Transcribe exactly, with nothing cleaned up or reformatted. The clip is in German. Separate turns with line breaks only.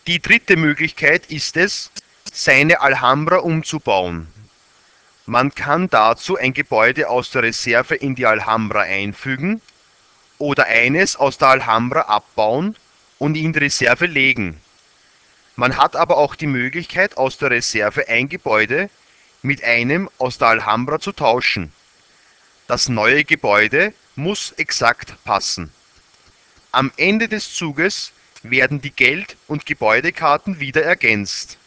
Die dritte Möglichkeit ist es, seine Alhambra umzubauen. Man kann dazu ein Gebäude aus der Reserve in die Alhambra einfügen oder eines aus der Alhambra abbauen und in die Reserve legen. Man hat aber auch die Möglichkeit, aus der Reserve ein Gebäude mit einem aus der Alhambra zu tauschen. Das neue Gebäude muss exakt passen. Am Ende des Zuges werden die Geld- und Gebäudekarten wieder ergänzt.